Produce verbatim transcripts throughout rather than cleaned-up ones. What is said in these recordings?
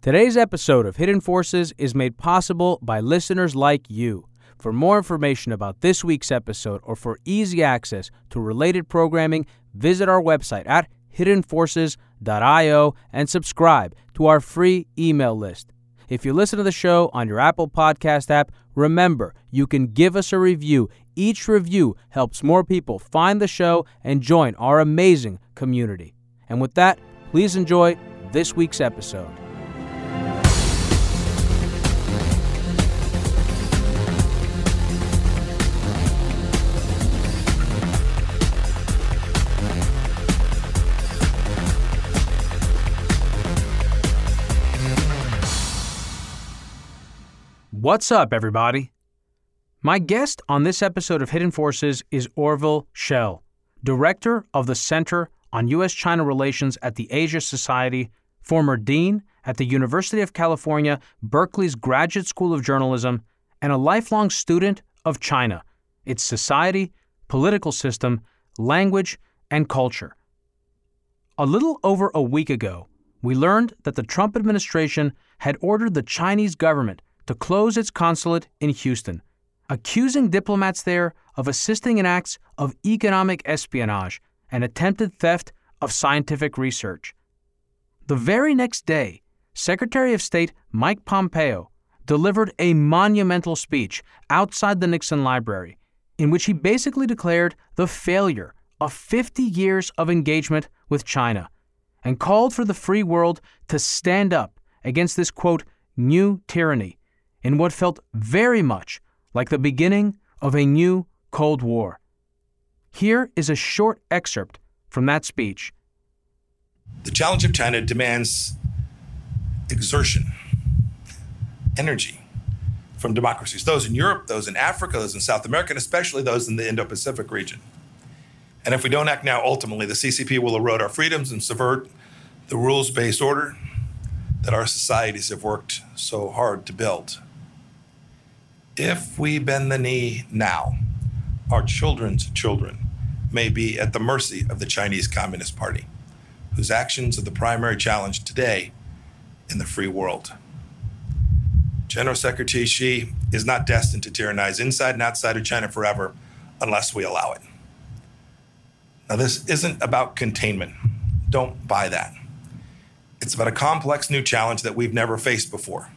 Today's episode of Hidden Forces is made possible by listeners like you. For more information about this week's episode or for easy access to related programming, visit our website at hidden forces dot io and subscribe to our free email list. If you listen to the show on your Apple Podcast app, remember, you can give us a review. Each review helps more people find the show and join our amazing community. And with that, please enjoy this week's episode. What's up, everybody? My guest on this episode of Hidden Forces is Orville Schell, director of the Center on U S China Relations at the Asia Society, former dean at the University of California, Berkeley's Graduate School of Journalism, and a lifelong student of China, its society, political system, language, and culture. A little over a week ago, we learned that the Trump administration had ordered the Chinese government to close its consulate in Houston, accusing diplomats there of assisting in acts of economic espionage and attempted theft of scientific research. The very next day, Secretary of State Mike Pompeo delivered a monumental speech outside the Nixon Library, in which he basically declared the failure of fifty years of engagement with China and called for the free world to stand up against this, quote, new tyranny, in what felt very much like the beginning of a new Cold War. Here is a short excerpt from that speech. The challenge of China demands exertion, energy from democracies, those in Europe, those in Africa, those in South America, and especially those in the Indo-Pacific region. And if we don't act now, ultimately, the C C P will erode our freedoms and subvert the rules-based order that our societies have worked so hard to build. If we bend the knee now, our children's children may be at the mercy of the Chinese Communist Party, whose actions are the primary challenge today in the free world. General Secretary Xi is not destined to tyrannize inside and outside of China forever unless we allow it. Now, this isn't about containment. Don't buy that. It's about a complex new challenge that we've never faced before.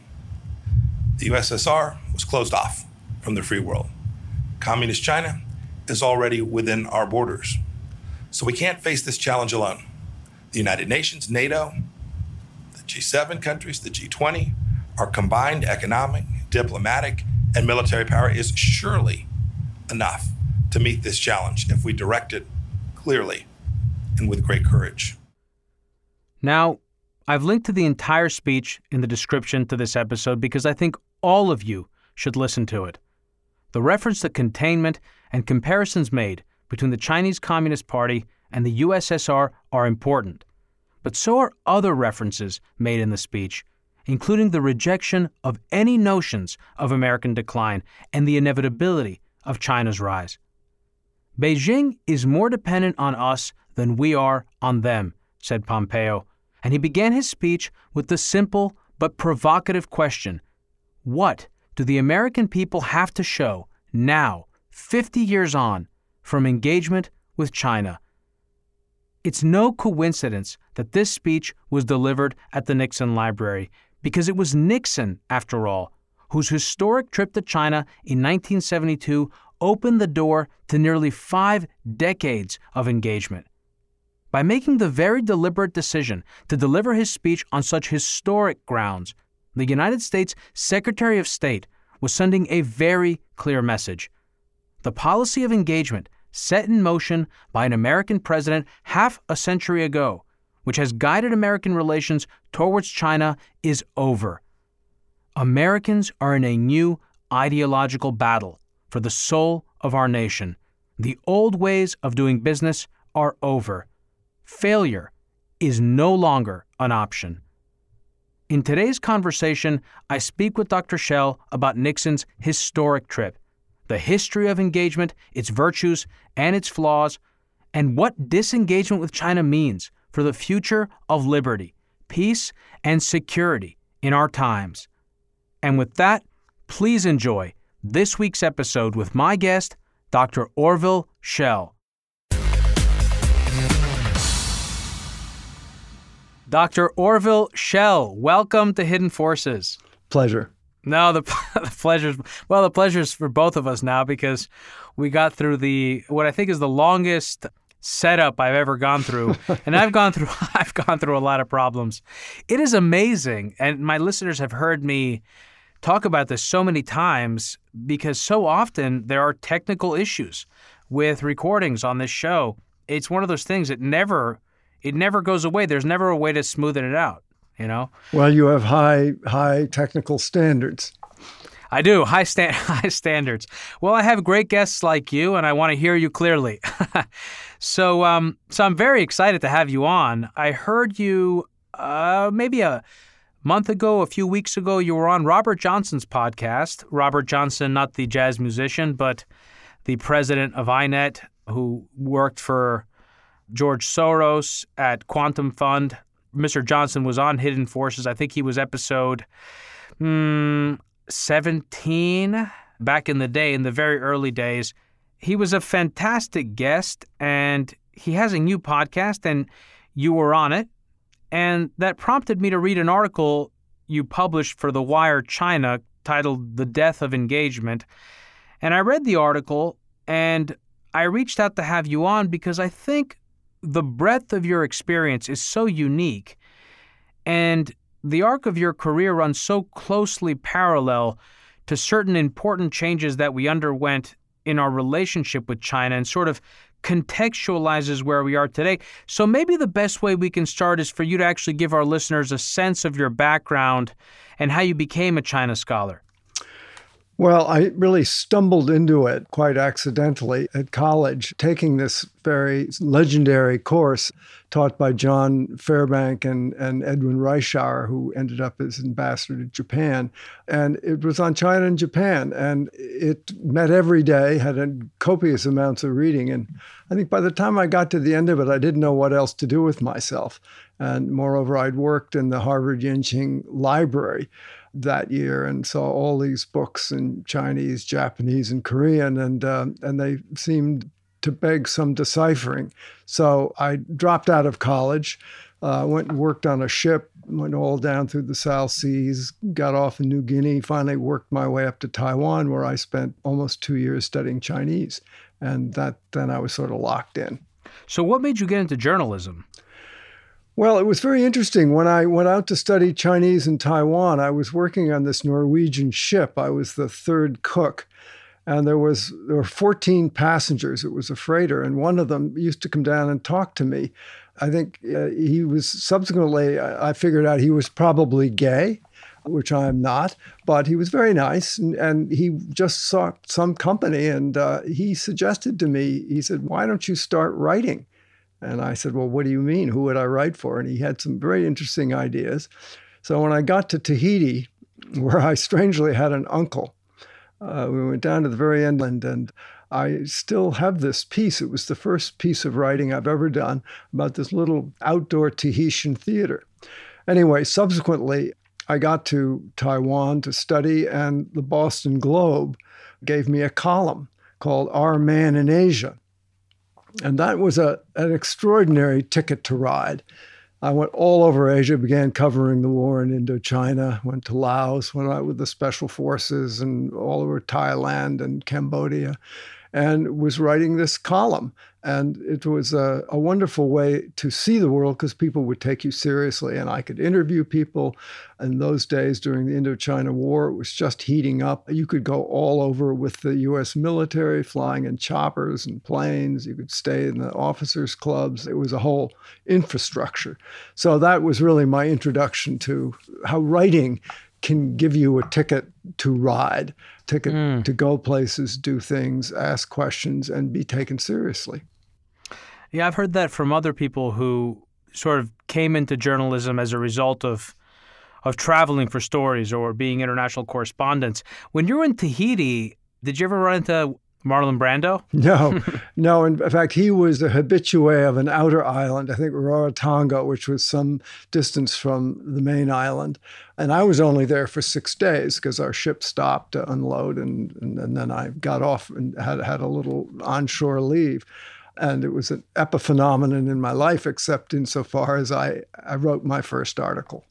The U S S R was closed off from the free world. Communist China is already within our borders. So we can't face this challenge alone. The United Nations, NATO, the G seven countries, the G twenty, our combined economic, diplomatic, and military power is surely enough to meet this challenge if we direct it clearly and with great courage. Now, I've linked to the entire speech in the description to this episode because I think all of you should listen to it. The reference to containment and comparisons made between the Chinese Communist Party and the U S S R are important, but so are other references made in the speech, including the rejection of any notions of American decline and the inevitability of China's rise. Beijing is more dependent on us than we are on them, said Pompeo, and he began his speech with the simple but provocative question, what do the American people have to show now, fifty years on, from engagement with China? It's no coincidence that this speech was delivered at the Nixon Library, because it was Nixon, after all, whose historic trip to China in nineteen seventy-two opened the door to nearly five decades of engagement. By making the very deliberate decision to deliver his speech on such historic grounds, the United States Secretary of State was sending a very clear message. The policy of engagement set in motion by an American president half a century ago, which has guided American relations towards China, is over. Americans are in a new ideological battle for the soul of our nation. The old ways of doing business are over. Failure is no longer an option. In today's conversation, I speak with Doctor Schell about Nixon's historic trip, the history of engagement, its virtues and its flaws, and what disengagement with China means for the future of liberty, peace, and security in our times. And with that, please enjoy this week's episode with my guest, Doctor Orville Schell. Doctor Orville Schell, welcome to Hidden Forces. Pleasure. No, the, the pleasure's, well, the pleasure's for both of us now because we got through the, what I think is the longest setup I've ever gone through. And I've gone through, I've gone through a lot of problems. It is amazing. And my listeners have heard me talk about this so many times because so often there are technical issues with recordings on this show. It's one of those things that never, it never goes away. There's never a way to smoothen it out, you know? Well, you have high, high technical standards. I do, high, sta- high standards. Well, I have great guests like you, and I want to hear you clearly. so, um, so I'm very excited to have you on. I heard you uh, maybe a month ago, a few weeks ago, you were on Robert Johnson's podcast. Robert Johnson, not the jazz musician, but the president of I net, who worked for George Soros at Quantum Fund. Mister Johnson was on Hidden Forces. I think he was episode hmm, seventeen back in the day, in the very early days. He was a fantastic guest, and he has a new podcast, and you were on it. And that prompted me to read an article you published for The Wire China titled The Death of Engagement. And I read the article, and I reached out to have you on because I think the breadth of your experience is so unique, and the arc of your career runs so closely parallel to certain important changes that we underwent in our relationship with China and sort of contextualizes where we are today. So maybe the best way we can start is for you to actually give our listeners a sense of your background and how you became a China scholar. Well, I really stumbled into it quite accidentally at college, taking this very legendary course taught by John Fairbank and, and Edwin Reischauer, who ended up as ambassador to Japan. And it was on China and Japan. And it met every day, had a copious amounts of reading. And I think by the time I got to the end of it, I didn't know what else to do with myself. And moreover, I'd worked in the Harvard Yenching Library that year and saw all these books in Chinese, Japanese, and Korean, and uh, and they seemed to beg some deciphering. So I dropped out of college, uh, went and worked on a ship, went all down through the South Seas, got off in New Guinea, finally worked my way up to Taiwan, where I spent almost two years studying Chinese. And that then I was sort of locked in. So what made you get into journalism? Well, it was very interesting. When I went out to study Chinese in Taiwan, I was working on this Norwegian ship. I was the third cook. And there was there were fourteen passengers. It was a freighter. And one of them used to come down and talk to me. I think uh, he was subsequently, I, I figured out he was probably gay, which I am not. But he was very nice. And, and he just sought some company. And uh, he suggested to me, he said, why don't you start writing? And I said, well, what do you mean? Who would I write for? And he had some very interesting ideas. So when I got to Tahiti, where I strangely had an uncle, uh, we went down to the very end, and, and I still have this piece. It was the first piece of writing I've ever done about this little outdoor Tahitian theater. Anyway, subsequently, I got to Taiwan to study, and the Boston Globe gave me a column called Our Man in Asia. And that was a, an extraordinary ticket to ride. I went all over Asia, began covering the war in Indochina, went to Laos, went out with the special forces, and all over Thailand and Cambodia, and was writing this column. And it was a, a wonderful way to see the world because people would take you seriously, and I could interview people. In those days, during the Indochina War, it was just heating up. You could go all over with the U S military, flying in choppers and planes. You could stay in the officers' clubs. It was a whole infrastructure. So that was really my introduction to how writing can give you a ticket to ride, ticket mm. to go places, do things, ask questions, and be taken seriously. Yeah, I've heard that from other people who sort of came into journalism as a result of of traveling for stories or being international correspondents. When you were in Tahiti, did you ever run into Marlon Brando? No, no. In fact, he was a habitué of an outer island, I think Rarotonga, which was some distance from the main island. And I was only there for six days because our ship stopped to unload, and, and, and then I got off and had, had a little onshore leave. And it was an epiphenomenon in my life, except insofar as I, I wrote my first article.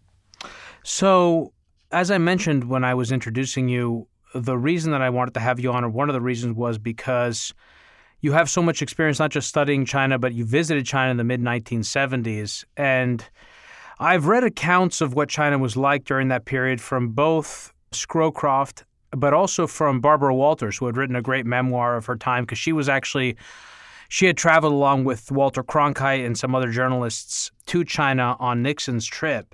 So, as I mentioned when I was introducing you, the reason that I wanted to have you on, or one of the reasons, was because you have so much experience not just studying China, but you visited China in the mid nineteen seventies. And I've read accounts of what China was like during that period from both Scrowcroft, but also from Barbara Walters, who had written a great memoir of her time, because she was actually, she had traveled along with Walter Cronkite and some other journalists to China on Nixon's trip.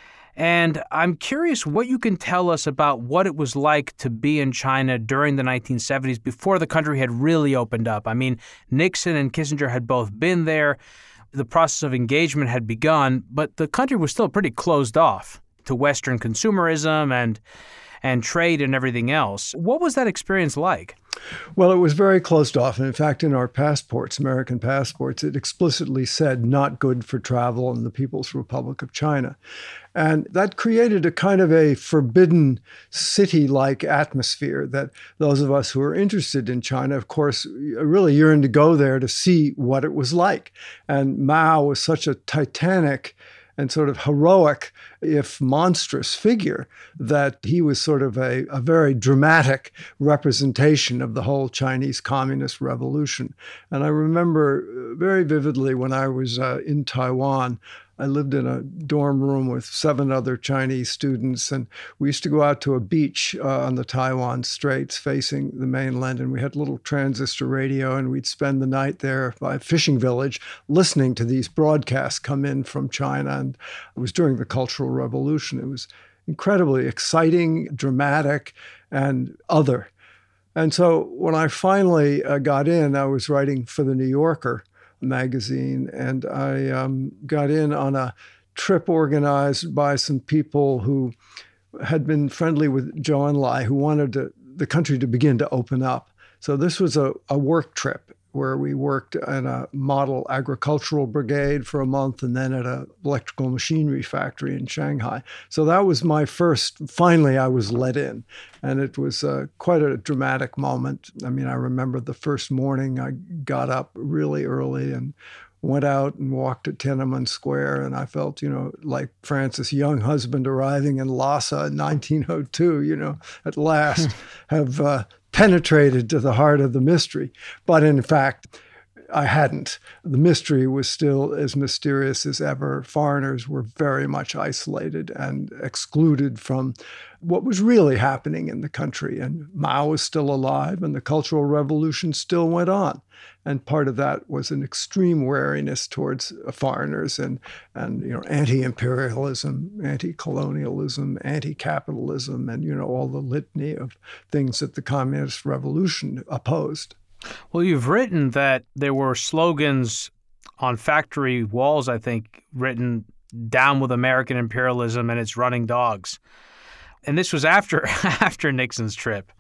And I'm curious what you can tell us about what it was like to be in China during the nineteen seventies, before the country had really opened up. I mean, Nixon and Kissinger had both been there. The process of engagement had begun, but the country was still pretty closed off to Western consumerism and and trade and everything else. What was that experience like? Well, it was very closed off. And in fact, in our passports, American passports, it explicitly said not good for travel in the People's Republic of China. And that created a kind of a forbidden city-like atmosphere that those of us who are interested in China, of course, really yearned to go there to see what it was like. And Mao was such a titanic and sort of heroic, if monstrous, figure that he was sort of a, a very dramatic representation of the whole Chinese Communist Revolution. And I remember very vividly when I was uh, in Taiwan, I lived in a dorm room with seven other Chinese students, and we used to go out to a beach uh, on the Taiwan Straits facing the mainland, and we had a little transistor radio, and we'd spend the night there by a fishing village listening to these broadcasts come in from China. And it was during the Cultural Revolution. It was incredibly exciting, dramatic, and other. And so when I finally uh, got in, I was writing for The New Yorker magazine, and I um, got in on a trip organized by some people who had been friendly with Zhou Enlai, who wanted to, the country to begin to open up. So this was a, a work trip where we worked in a model agricultural brigade for a month, and then at an electrical machinery factory in Shanghai. So that was my first, finally I was let in. And it was uh, quite a dramatic moment. I mean, I remember the first morning I got up really early and went out and walked to Tiananmen Square, and I felt, you know, like Francis' young husband arriving in Lhasa in nineteen oh two, you know, at last have uh, penetrated to the heart of the mystery. But in fact, I hadn't. The mystery was still as mysterious as ever. Foreigners were very much isolated and excluded from what was really happening in the country. And Mao was still alive, and the Cultural Revolution still went on. And part of that was an extreme wariness towards foreigners and, and you know, anti-imperialism, anti-colonialism, anti-capitalism, and, you know, all the litany of things that the Communist Revolution opposed. Well, you've written that there were slogans on factory walls, I think, written "Down with American imperialism and its running dogs." And this was after after Nixon's trip.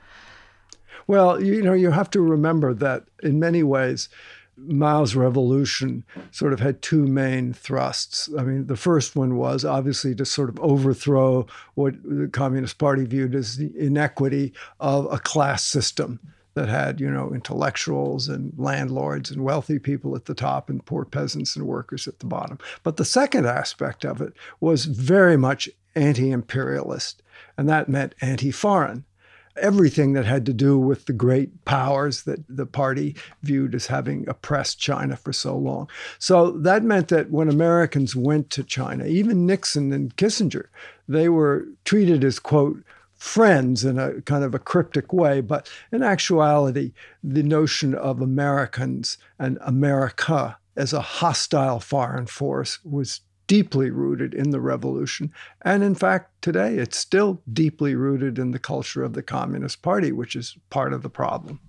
Well, you know, you have to remember that in many ways, Mao's revolution sort of had two main thrusts. I mean, the first one was obviously to sort of overthrow what the Communist Party viewed as the inequity of a class system that had, you know, intellectuals and landlords and wealthy people at the top and poor peasants and workers at the bottom. But the second aspect of it was very much anti-imperialist, and that meant anti-foreign. Everything that had to do with the great powers that the party viewed as having oppressed China for so long. So that meant that when Americans went to China, even Nixon and Kissinger, they were treated as, quote, friends in a kind of a cryptic way. But in actuality, the notion of Americans and America as a hostile foreign force was deeply rooted in the revolution. And in fact, today, it's still deeply rooted in the culture of the Communist Party, which is part of the problem.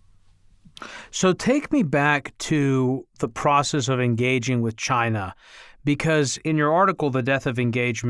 So take me back to the process of engaging with China, because in your article, The Death of Engagement,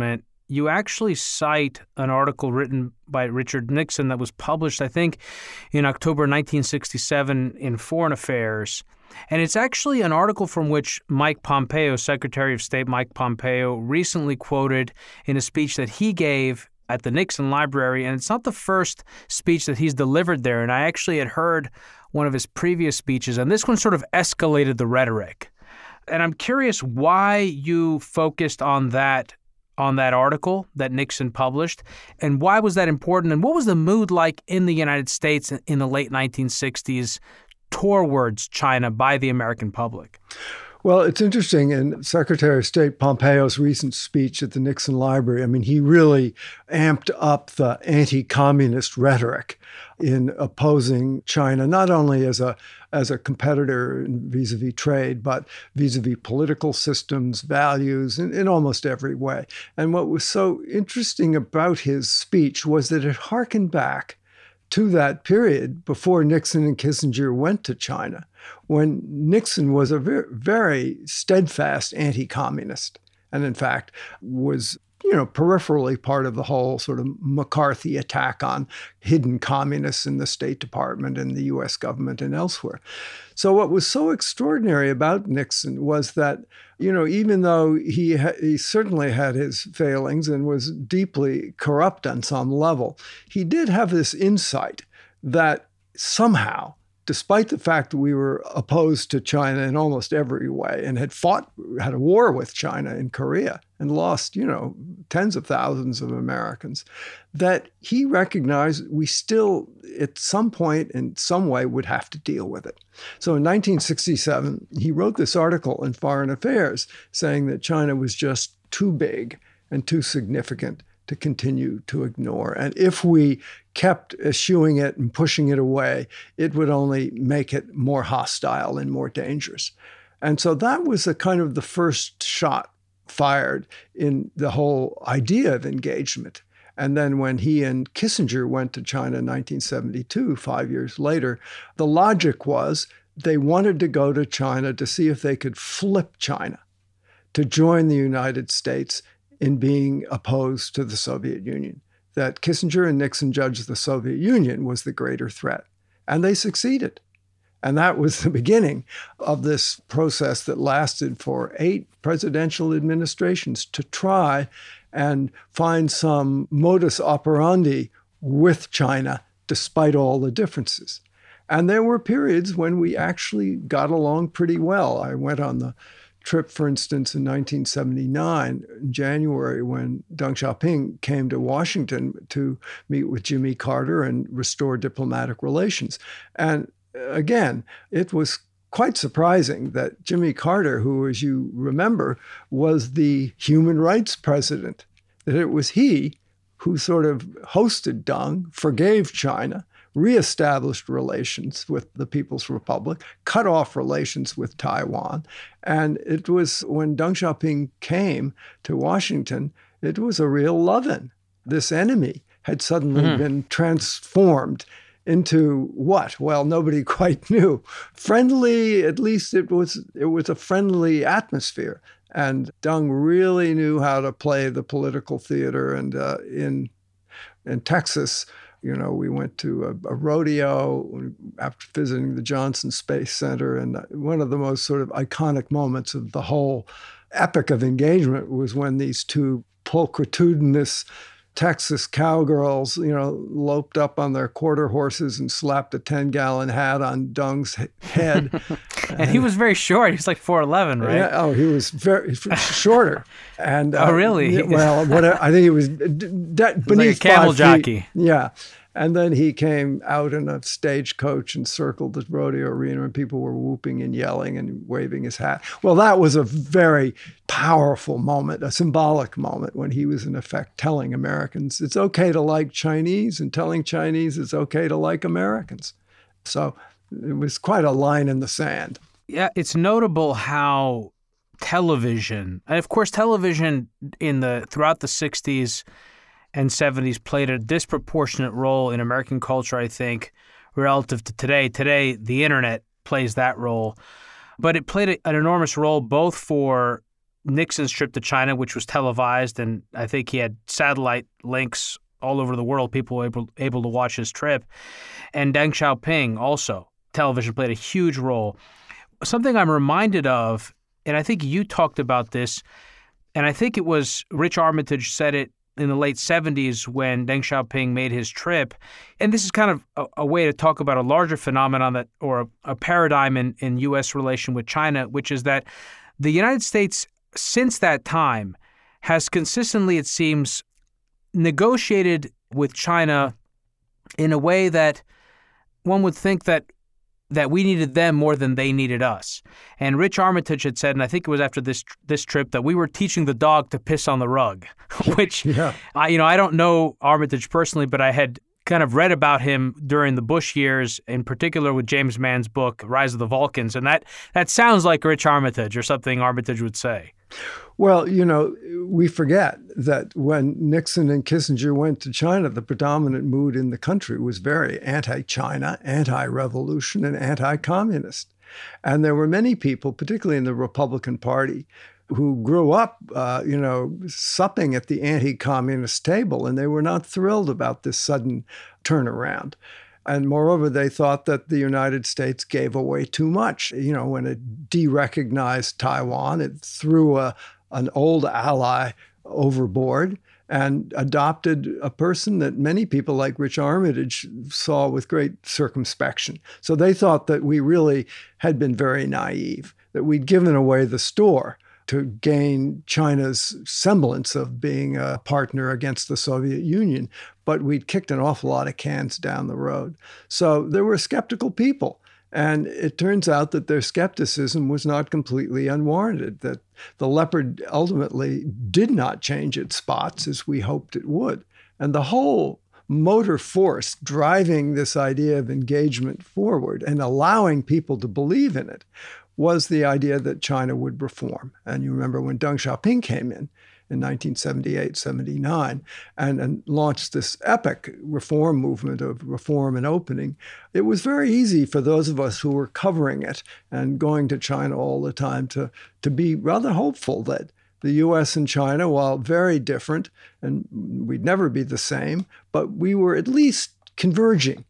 you actually cite an article written by Richard Nixon that was published, I think, in October nineteen sixty-seven in Foreign Affairs. And it's actually an article from which Mike Pompeo, Secretary of State Mike Pompeo, recently quoted in a speech that he gave at the Nixon Library. And it's not the first speech that he's delivered there. And I actually had heard one of his previous speeches, and this one sort of escalated the rhetoric. And I'm curious why you focused on that on that article that Nixon published, and why was that important, and what was the mood like in the United States in the late nineteen sixties towards China by the American public? Well, it's interesting. In Secretary of State Pompeo's recent speech at the Nixon Library, I mean, he really amped up the anti-communist rhetoric in opposing China, not only as a as a competitor vis-a-vis trade, but vis-a-vis political systems, values, in, in almost every way. And what was so interesting about his speech was that it harkened back to that period before Nixon and Kissinger went to China, when Nixon was a very, very steadfast anti-communist, and in fact was, you know, peripherally part of the whole sort of McCarthy attack on hidden communists in the State Department and the U S government and elsewhere. So what was so extraordinary about Nixon was that, you know, even though he ha- he certainly had his failings and was deeply corrupt on some level, he did have this insight that somehow, despite the fact that we were opposed to China in almost every way and had fought, had a war with China in Korea and lost, you know, tens of thousands of Americans, that he recognized we still, at some point, in some way, would have to deal with it. So in nineteen sixty-seven, he wrote this article in Foreign Affairs saying that China was just too big and too significant to continue to ignore. And if we kept eschewing it and pushing it away, it would only make it more hostile and more dangerous. And so that was a kind of the first shot fired in the whole idea of engagement. And then when he and Kissinger went to China in nineteen seventy-two, five years later, the logic was they wanted to go to China to see if they could flip China to join the United States in being opposed to the Soviet Union. That Kissinger and Nixon judged the Soviet Union was the greater threat. And they succeeded. And that was the beginning of this process that lasted for eight presidential administrations to try and find some modus operandi with China, despite all the differences. And there were periods when we actually got along pretty well. I went on the trip, for instance, in nineteen seventy-nine, in January, when Deng Xiaoping came to Washington to meet with Jimmy Carter and restore diplomatic relations. And again, it was quite surprising that Jimmy Carter, who, as you remember, was the human rights president, that it was he who sort of hosted Deng, forgave China, reestablished relations with the People's Republic, cut off relations with Taiwan. And it was when Deng Xiaoping came to Washington, it was a real love-in. This enemy had suddenly mm-hmm. been transformed into what? Well, nobody quite knew. Friendly, at least it was it was a friendly atmosphere. And Deng really knew how to play the political theater. And uh, in in Texas, you know, we went to a, a rodeo after visiting the Johnson Space Center. And one of the most sort of iconic moments of the whole epic of engagement was when these two pulchritudinous Texas cowgirls, you know, loped up on their quarter horses and slapped a ten-gallon hat on Deng's head. and, and he was very short. He was like four eleven, right? Yeah, oh, he was very shorter. And uh, oh, really? Well, what I think he was d- d- beneath like a camel five jockey. Feet. Yeah. And then he came out in a stagecoach and circled the rodeo arena, and people were whooping and yelling and waving his hat. Well, that was a very powerful moment, a symbolic moment, when he was in effect telling Americans it's okay to like Chinese, and telling Chinese it's okay to like Americans. So it was quite a line in the sand. Yeah, it's notable how television, and of course television in the throughout the sixties and seventies played a disproportionate role in American culture, I think, relative to today. Today, the internet plays that role. But it played an enormous role both for Nixon's trip to China, which was televised, and I think he had satellite links all over the world. People were able, able to watch his trip. And Deng Xiaoping also. Television played a huge role. Something I'm reminded of, and I think you talked about this, and I think it was Rich Armitage said it in the late seventies when Deng Xiaoping made his trip. And this is kind of a, a way to talk about a larger phenomenon that, or a, a paradigm in, in U S relation with China, which is that the United States, since that time, has consistently, it seems, negotiated with China in a way that one would think that that we needed them more than they needed us. And Rich Armitage had said, and I think it was after this this trip, that we were teaching the dog to piss on the rug, which, yeah. I, you know, I don't know Armitage personally, but I had kind of read about him during the Bush years, in particular with James Mann's book, Rise of the Vulcans. And that, that sounds like Rich Armitage or something Armitage would say. Well, you know, we forget that when Nixon and Kissinger went to China, the predominant mood in the country was very anti-China, anti-revolution, and anti-communist. And there were many people, particularly in the Republican Party, who grew up, uh, you know, supping at the anti-communist table, and they were not thrilled about this sudden turnaround. And moreover, they thought that the United States gave away too much. You know, when it de-recognized Taiwan, it threw a, an old ally overboard and adopted a person that many people like Rich Armitage saw with great circumspection. So they thought that we really had been very naive, that we'd given away the store to gain China's semblance of being a partner against the Soviet Union, but we'd kicked an awful lot of cans down the road. So there were skeptical people, and it turns out that their skepticism was not completely unwarranted, that the leopard ultimately did not change its spots as we hoped it would. And the whole motor force driving this idea of engagement forward and allowing people to believe in it was the idea that China would reform. And you remember when Deng Xiaoping came in in nineteen seventy-eight, seventy-nine and, and launched this epic reform movement of reform and opening, it was very easy for those of us who were covering it and going to China all the time to, to be rather hopeful that the U S and China, while very different, and we'd never be the same, but we were at least converging.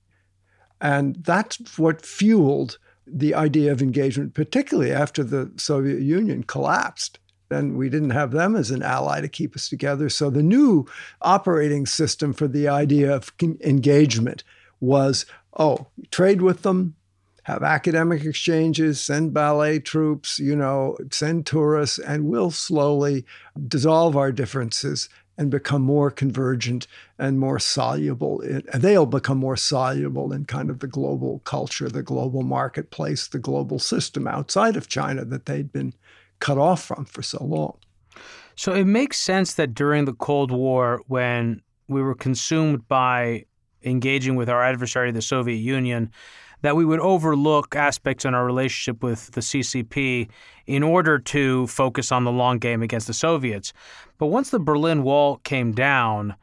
And that's what fueled the idea of engagement, particularly after the Soviet Union collapsed. Then we didn't have them as an ally to keep us together. So the new operating system for the idea of engagement was, oh, trade with them, have academic exchanges, send ballet troops, you know, send tourists, and we'll slowly dissolve our differences and become more convergent and more soluble. And they'll become more soluble in kind of the global culture, the global marketplace, the global system outside of China that they'd been cut off from for so long. So it makes sense that during the Cold War, when we were consumed by engaging with our adversary, the Soviet Union, that we would overlook aspects in our relationship with the C C P in order to focus on the long game against the Soviets. But once the Berlin Wall came down,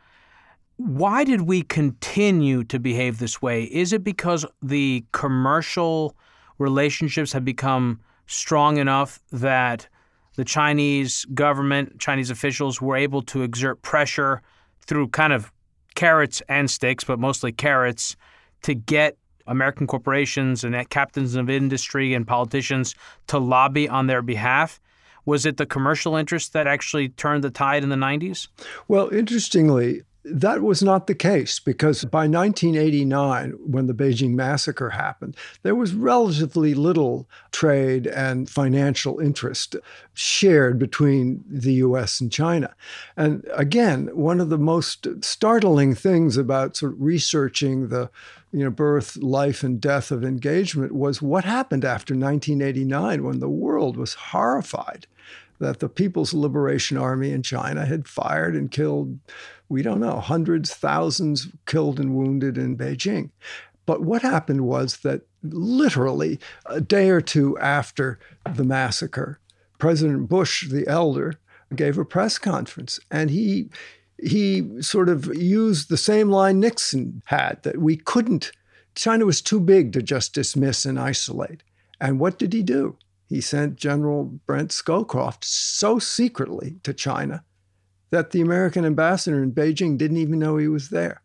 why did we continue to behave this way? Is it because the commercial relationships have become strong enough that the Chinese government, Chinese officials were able to exert pressure through kind of carrots and sticks, but mostly carrots, to get American corporations and captains of industry and politicians to lobby on their behalf? Was it the commercial interest that actually turned the tide in the nineties? Well, interestingly, that was not the case, because by nineteen eighty-nine, when the Beijing massacre happened, there was relatively little trade and financial interest shared between the U S and China. And again, one of the most startling things about sort of researching the you know, birth, life, and death of engagement was what happened after nineteen eighty-nine, when the world was horrified that the People's Liberation Army in China had fired and killed, we don't know, hundreds, thousands killed and wounded in Beijing. But what happened was that literally a day or two after the massacre, President Bush, the elder, gave a press conference, and he he sort of used the same line Nixon had, that we couldn't, China was too big to just dismiss and isolate. And what did he do? he sent General Brent Scowcroft so secretly to China that the American ambassador in Beijing didn't even know he was there.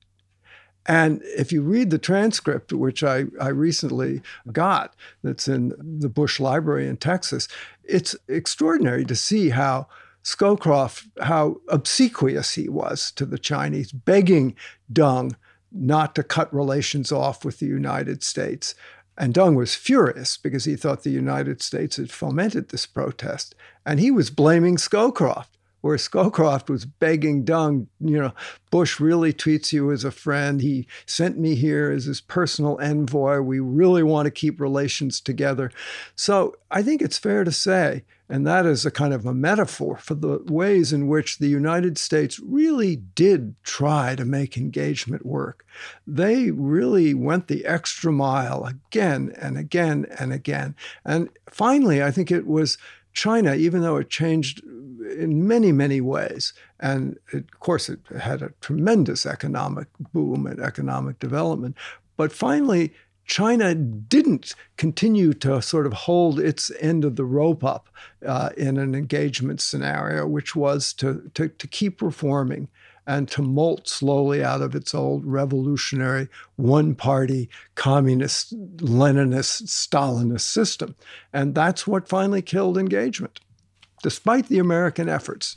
And if you read the transcript, which I, I recently got, that's in the Bush Library in Texas, it's extraordinary to see how Scowcroft, how obsequious he was to the Chinese, begging Deng not to cut relations off with the United States. And Deng was furious because he thought the United States had fomented this protest. And he was blaming Scowcroft, where Scowcroft was begging Deng, you know, Bush really treats you as a friend. He sent me here as his personal envoy. We really want to keep relations together. So I think it's fair to say, and that is a kind of a metaphor for the ways in which the United States really did try to make engagement work. They really went the extra mile again and again and again. And finally, I think it was China, even though it changed in many, many ways, and it, of course it had a tremendous economic boom and economic development, but finally China didn't continue to sort of hold its end of the rope up uh, in an engagement scenario, which was to, to, to keep reforming and to molt slowly out of its old revolutionary, one-party, communist, Leninist, Stalinist system. And that's what finally killed engagement, despite the American efforts.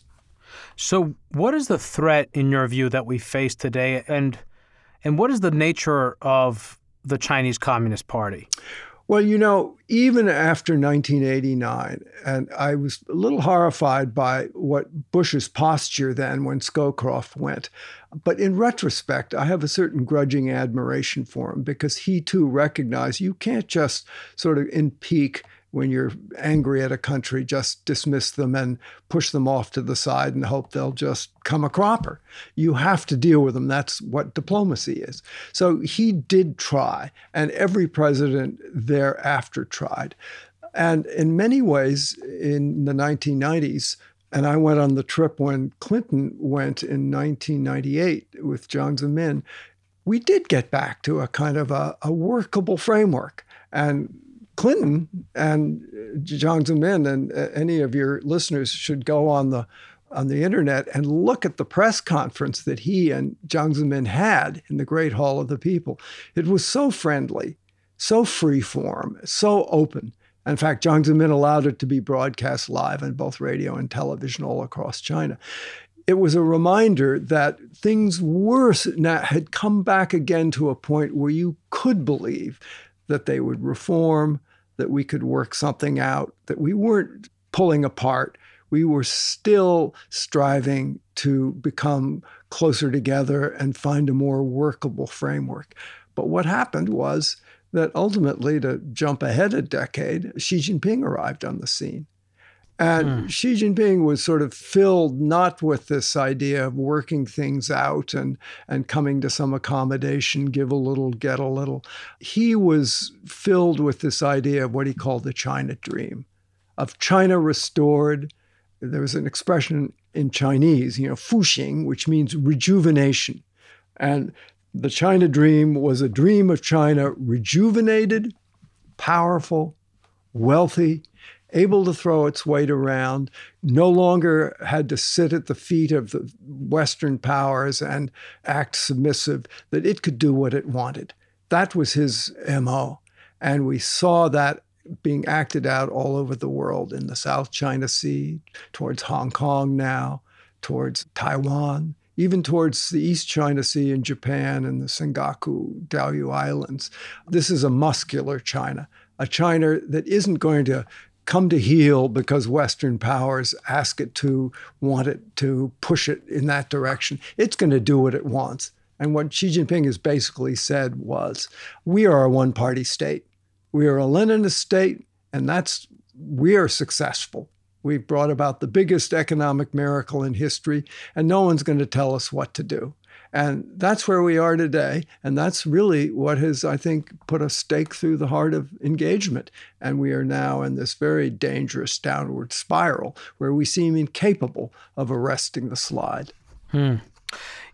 So what is the threat, in your view, that we face today, and and what is the nature of the Chinese Communist Party? Well, you know, even after nineteen eighty-nine, and I was a little horrified by what Bush's posture then when Scowcroft went. But in retrospect, I have a certain grudging admiration for him because he too recognized you can't just sort of in pique when you're angry at a country, just dismiss them and push them off to the side and hope they'll just come a cropper. You have to deal with them. That's what diplomacy is. So he did try, and every president thereafter tried. And in many ways, in the nineteen nineties, and I went on the trip when Clinton went in nineteen ninety-eight with Jiang Zemin, we did get back to a kind of a, a workable framework. And Clinton and Jiang Zemin, and any of your listeners should go on the on the internet and look at the press conference that he and Jiang Zemin had in the Great Hall of the People. It was so friendly, so free-form, so open. In fact, Jiang Zemin allowed it to be broadcast live on both radio and television all across China. It was a reminder that things were had come back again to a point where you could believe that they would reform, that we could work something out, that we weren't pulling apart. We were still striving to become closer together and find a more workable framework. But what happened was that ultimately, to jump ahead a decade, Xi Jinping arrived on the scene. And mm. Xi Jinping was sort of filled not with this idea of working things out and, and coming to some accommodation, give a little, get a little. He was filled with this idea of what he called the China dream, of China restored. There was an expression in Chinese, you know, fuxing, which means rejuvenation. And the China dream was a dream of China rejuvenated, powerful, wealthy, able to throw its weight around, no longer had to sit at the feet of the Western powers and act submissive, that it could do what it wanted. That was his M O. And we saw that being acted out all over the world, in the South China Sea, towards Hong Kong now, towards Taiwan, even towards the East China Sea in Japan and the Senkaku Diaoyu Islands. This is a muscular China, a China that isn't going to come to heel because Western powers ask it to, want it to, push it in that direction. It's going to do what it wants. And what Xi Jinping has basically said was, we are a one-party state. We are a Leninist state, and that's, we are successful. We've brought about the biggest economic miracle in history, and no one's going to tell us what to do. And that's where we are today. And that's really what has, I think, put a stake through the heart of engagement. And we are now in this very dangerous downward spiral where we seem incapable of arresting the slide. Hmm.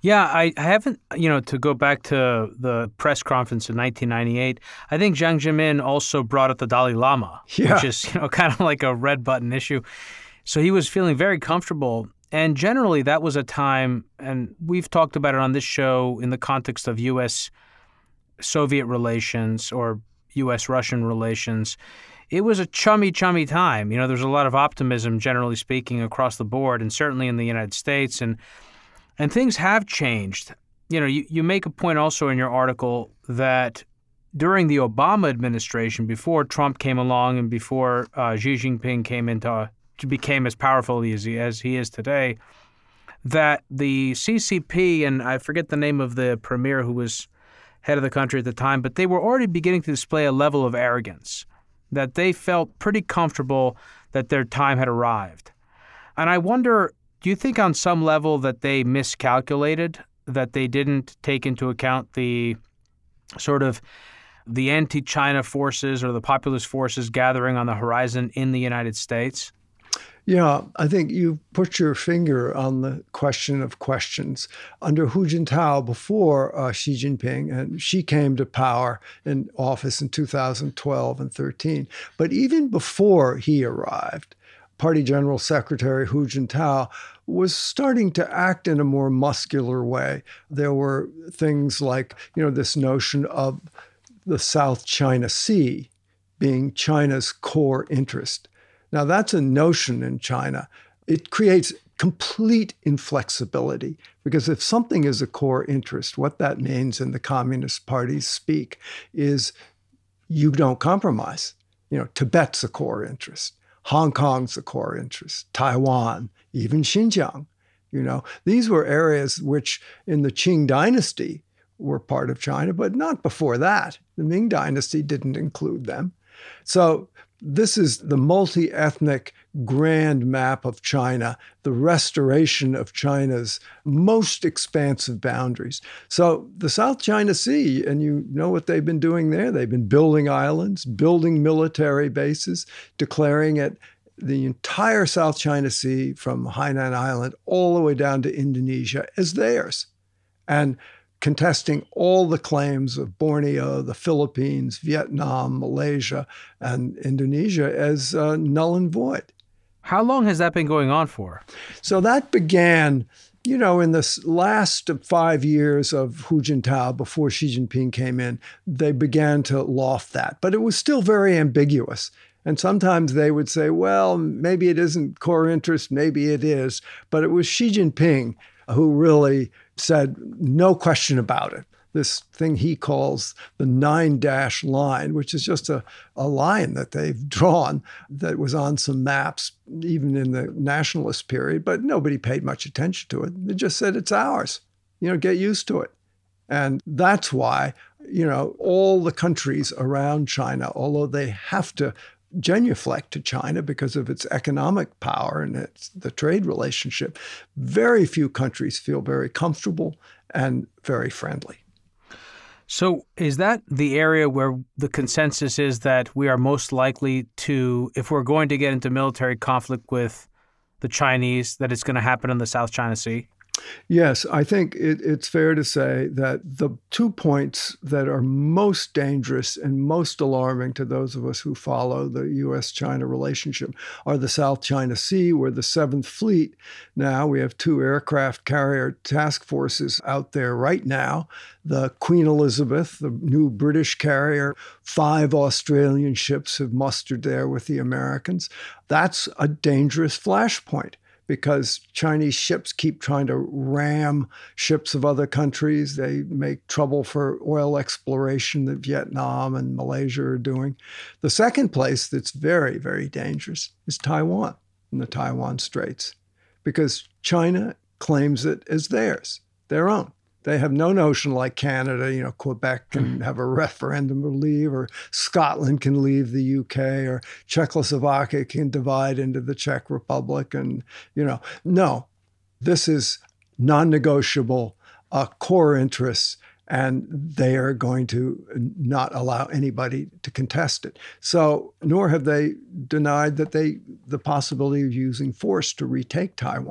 Yeah, I, I haven't, you know, to go back to the press conference in nineteen ninety-eight, I think Jiang Zemin also brought up the Dalai Lama, Yeah. which is, you know, kind of like a red button issue. So he was feeling very comfortable. And generally, that was a time, and we've talked about it on this show in the context of U S Soviet relations or U S Russian relations. It was a chummy, chummy time. You know, there's a lot of optimism, generally speaking, across the board, and certainly in the United States. And and things have changed. You know, you, you make a point also in your article that during the Obama administration, before Trump came along and before uh, Xi Jinping came into became as powerful as he, as he is today, that the C C P, and I forget the name of the premier who was head of the country at the time, but they were already beginning to display a level of arrogance, that they felt pretty comfortable that their time had arrived. And I wonder, do you think on some level that they miscalculated, that they didn't take into account the sort of the anti-China forces or the populist forces gathering on the horizon in the United States? Yeah, I think you put your finger on the question of questions. Under Hu Jintao, before uh, Xi Jinping, and she came to power in office in two thousand twelve and thirteen, but even before he arrived, Party General Secretary Hu Jintao was starting to act in a more muscular way. There were things like, you know, this notion of the South China Sea being China's core interest. Now, that's a notion in China. It creates complete inflexibility, because if something is a core interest, what that means in the Communist Party's speak is you don't compromise. You know, Tibet's a core interest. Hong Kong's a core interest. Taiwan, even Xinjiang. You know, these were areas which in the Qing dynasty were part of China, but not before that. The Ming dynasty didn't include them. So this is the multi-ethnic grand map of China, the restoration of China's most expansive boundaries. So the South China Sea, and you know what they've been doing there? They've been building islands, building military bases, declaring it the entire South China Sea from Hainan Island all the way down to Indonesia as theirs, and contesting all the claims of Borneo, the Philippines, Vietnam, Malaysia, and Indonesia as uh, null and void. How long has that been going on for? So that began, you know, in the last five years of Hu Jintao, before Xi Jinping came in, they began to loft that. But it was still very ambiguous. And sometimes they would say, well, maybe it isn't core interest, maybe it is. But it was Xi Jinping who really said, no question about it. This thing he calls the nine-dash line, which is just a, a line that they've drawn that was on some maps, even in the nationalist period, but nobody paid much attention to it. They just said, it's ours. You know, get used to it. And that's why, you know, all the countries around China, although they have to genuflect to China because of its economic power and its the trade relationship, very few countries feel very comfortable and very friendly. So is that the area where the consensus is that we are most likely to, if we're going to get into military conflict with the Chinese, that it's going to happen in the South China Sea? Yes, I think it, it's fair to say that the two points that are most dangerous and most alarming to those of us who follow the U S China relationship are the South China Sea, where the Seventh Fleet, now we have two aircraft carrier task forces out there right now, the Queen Elizabeth, the new British carrier, five Australian ships have mustered there with the Americans. That's a dangerous flashpoint, because Chinese ships keep trying to ram ships of other countries. They make trouble for oil exploration that Vietnam and Malaysia are doing. The second place that's very, very dangerous is Taiwan and the Taiwan Straits, because China claims it as theirs, their own. They have no notion like Canada, you know, Quebec can have a referendum to leave, or Scotland can leave the U K, or Czechoslovakia can divide into the Czech Republic. And, you know, no, this is non-negotiable, uh, core interests, and they are going to not allow anybody to contest it. So, nor have they denied that they the possibility of using force to retake Taiwan.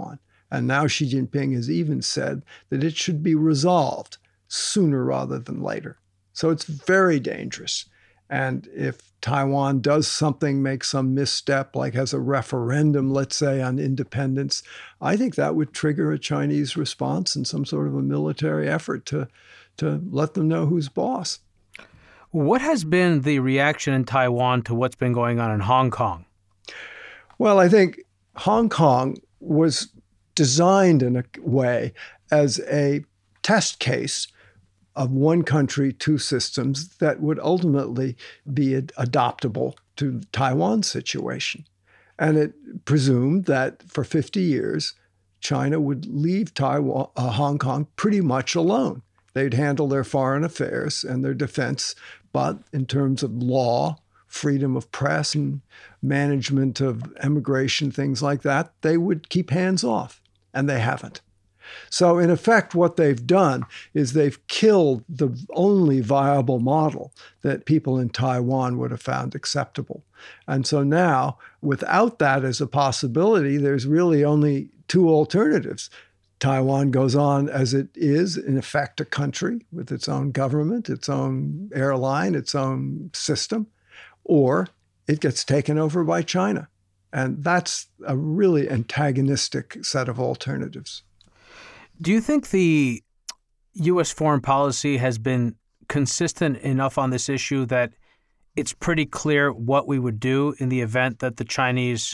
And now Xi Jinping has even said that it should be resolved sooner rather than later. So it's very dangerous. And if Taiwan does something, makes some misstep, like has a referendum, let's say, on independence, I think that would trigger a Chinese response and some sort of a military effort to, to let them know who's boss. What has been the reaction in Taiwan to what's been going on in Hong Kong? Well, I think Hong Kong was designed in a way as a test case of one country, two systems that would ultimately be ad- adoptable to Taiwan's situation. And it presumed that for fifty years, China would leave Taiwan, uh, Hong Kong pretty much alone. They'd handle their foreign affairs and their defense, but in terms of law, freedom of press, and management of immigration, things like that, they would keep hands off, and they haven't. So in effect, what they've done is they've killed the only viable model that people in Taiwan would have found acceptable. And so now, without that as a possibility, there's really only two alternatives. Taiwan goes on as it is, in effect, a country with its own government, its own airline, its own system, or it gets taken over by China. And that's a really antagonistic set of alternatives. Do you think the U S foreign policy has been consistent enough on this issue that it's pretty clear what we would do in the event that the Chinese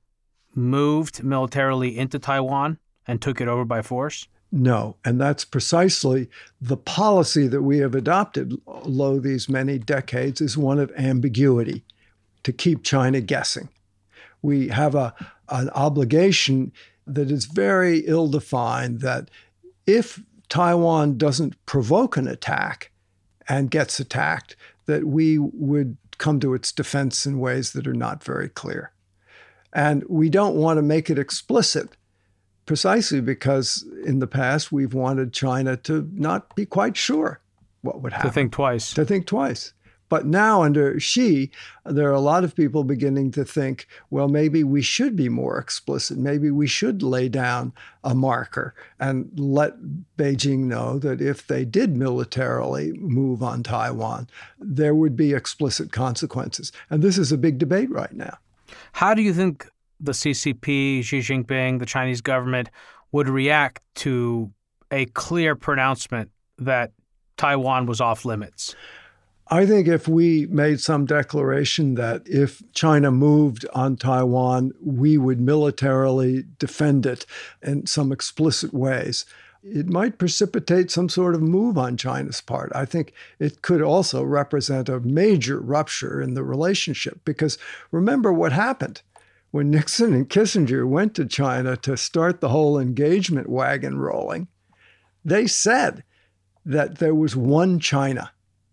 moved militarily into Taiwan and took it over by force? No, and that's precisely the policy that we have adopted, lo these many decades, is one of ambiguity, to keep China guessing. We have a an obligation that is very ill-defined, that if Taiwan doesn't provoke an attack and gets attacked, that we would come to its defense in ways that are not very clear. And we don't want to make it explicit, precisely because in the past we've wanted China to not be quite sure what would happen. To think twice. To think twice. But now under Xi, there are a lot of people beginning to think, well, maybe we should be more explicit. Maybe we should lay down a marker and let Beijing know that if they did militarily move on Taiwan, there would be explicit consequences. And this is a big debate right now. How do you think the C C P, Xi Jinping, the Chinese government would react to a clear pronouncement that Taiwan was off limits? I think if we made some declaration that if China moved on Taiwan, we would militarily defend it in some explicit ways, it might precipitate some sort of move on China's part. I think it could also represent a major rupture in the relationship, because remember what happened when Nixon and Kissinger went to China to start the whole engagement wagon rolling. They said that there was one China.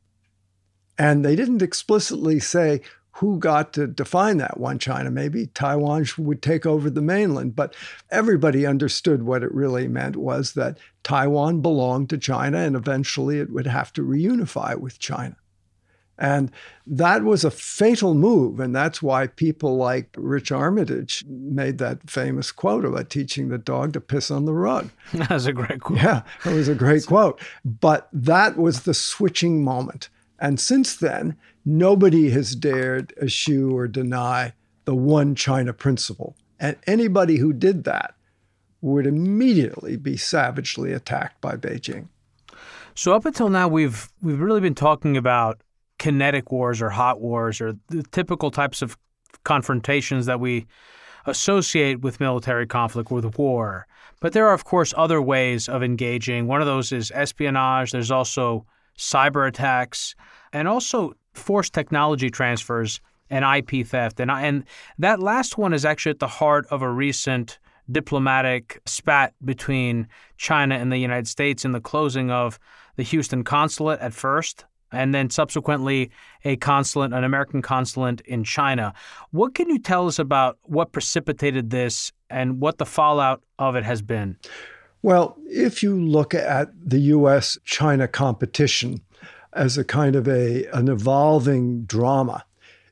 And they didn't explicitly say who got to define that one China. Maybe Taiwan would take over the mainland, but everybody understood what it really meant was that Taiwan belonged to China and eventually it would have to reunify with China. And that was a fatal move. And that's why people like Rich Armitage made that famous quote about teaching the dog to piss on the rug. That's a great quote. Yeah, it was a great quote. But that was the switching moment. And since then, nobody has dared eschew or deny the one China principle. And anybody who did that would immediately be savagely attacked by Beijing. So up until now, we've we've really been talking about kinetic wars or hot wars or the typical types of confrontations that we associate with military conflict, with war. But there are, of course, other ways of engaging. One of those is espionage. There's also cyber attacks, and also forced technology transfers and I P theft. And, and that last one is actually at the heart of a recent diplomatic spat between China and the United States in the closing of the Houston consulate at first, and then subsequently a consulate, an American consulate in China. What can you tell us about what precipitated this and what the fallout of it has been? Well, if you look at the U S China competition as a kind of a, an evolving drama,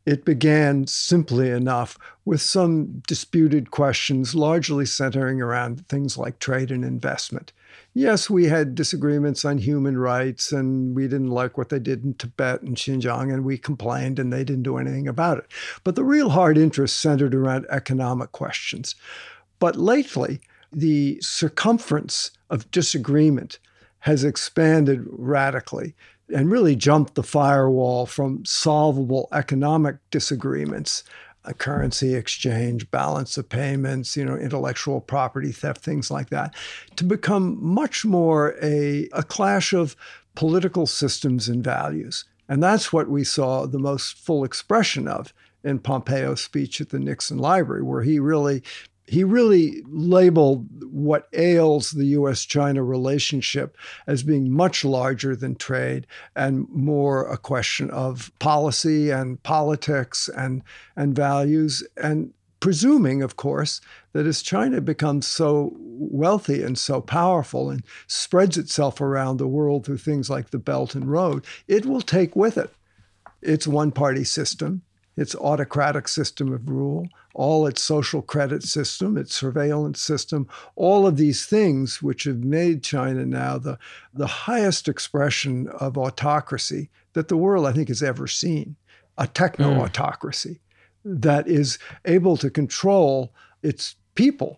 It began simply enough with some disputed questions, largely centering around things like trade and investment. Yes, we had disagreements on human rights, and we didn't like what they did in Tibet and Xinjiang, and we complained, and they didn't do anything about it. But the real hard interest centered around economic questions. But lately, the circumference of disagreement has expanded radically and really jumped the firewall from solvable economic disagreements, a currency exchange, balance of payments, you know, intellectual property theft, things like that, to become much more a, a clash of political systems and values. And that's what we saw the most full expression of in Pompeo's speech at the Nixon Library, where he really He really labeled what ails the U S China relationship as being much larger than trade and more a question of policy and politics and, and values, and presuming, of course, that as China becomes so wealthy and so powerful and spreads itself around the world through things like the Belt and Road, it will take with it its one-party system, its autocratic system of rule, all its social credit system, its surveillance system, all of these things which have made China now the, the highest expression of autocracy that the world, I think, has ever seen, a techno-autocracy mm. that is able to control its people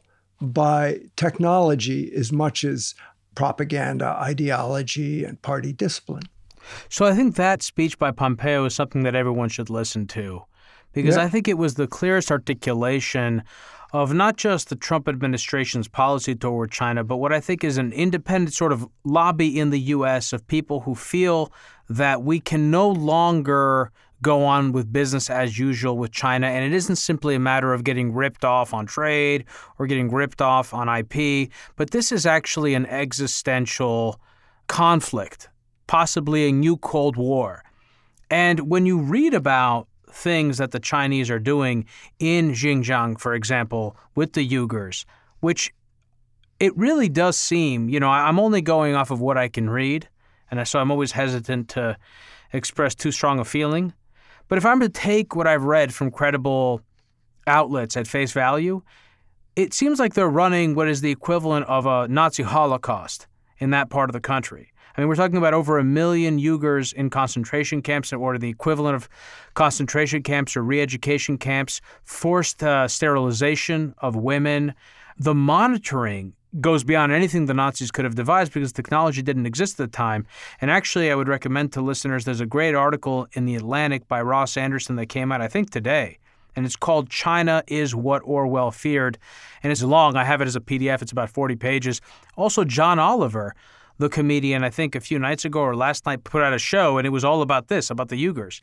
by technology as much as propaganda, ideology, and party discipline. So I think that speech by Pompeo is something that everyone should listen to, because yeah. I think it was the clearest articulation of not just the Trump administration's policy toward China, but what I think is an independent sort of lobby in the U S of people who feel that we can no longer go on with business as usual with China, and it isn't simply a matter of getting ripped off on trade or getting ripped off on I P, but this is actually an existential conflict, possibly a new Cold War. And when you read about things that the Chinese are doing in Xinjiang, for example, with the Uyghurs, which it really does seem, you know, I'm only going off of what I can read, and so I'm always hesitant to express too strong a feeling. But if I'm to take what I've read from credible outlets at face value, it seems like they're running what is the equivalent of a Nazi Holocaust in that part of the country. I mean, we're talking about over a million Uyghurs in concentration camps, or the equivalent of concentration camps or re-education camps, forced uh, sterilization of women. The monitoring goes beyond anything the Nazis could have devised because technology didn't exist at the time. And actually, I would recommend to listeners, there's a great article in The Atlantic by Ross Anderson that came out, I think, today. And it's called China is What Orwell Feared. And it's long. I have it as a P D F. It's about forty pages. Also, John Oliver, the comedian, I think a few nights ago or last night, put out a show, and it was all about this, about the Uyghurs.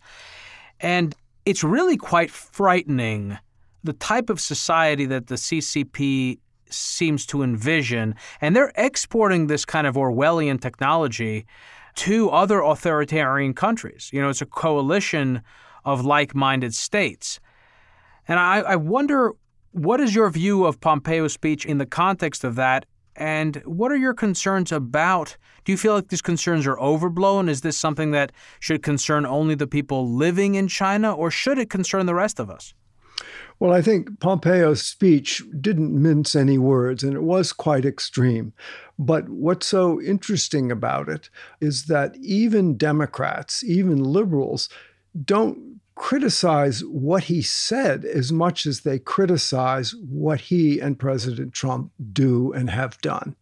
And it's really quite frightening, the type of society that the C C P seems to envision. And they're exporting this kind of Orwellian technology to other authoritarian countries. You know, it's a coalition of like-minded states. And I, I wonder, what is your view of Pompeo's speech in the context of that? And what are your concerns about? Do you feel like these concerns are overblown? Is this something that should concern only the people living in China, or should it concern the rest of us? Well, I think Pompeo's speech didn't mince any words, and it was quite extreme. But what's so interesting about it is that even Democrats, even liberals, don't criticize what he said as much as they criticize what he and President Trump do and have done.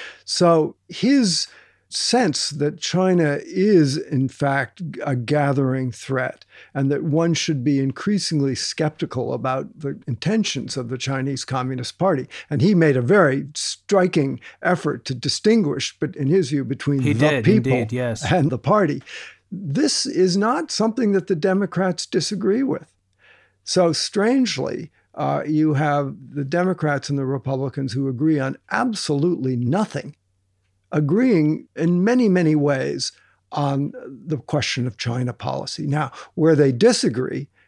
So his sense that China is, in fact, a gathering threat, and that one should be increasingly skeptical about the intentions of the Chinese Communist Party. And he made a very striking effort to distinguish, but in his view, between he the did, people indeed, yes. and the party. This is not something that the Democrats disagree with. So strangely, uh, you have the Democrats and the Republicans who agree on absolutely nothing, agreeing in many, many ways on the question of China policy. Now, where they disagree,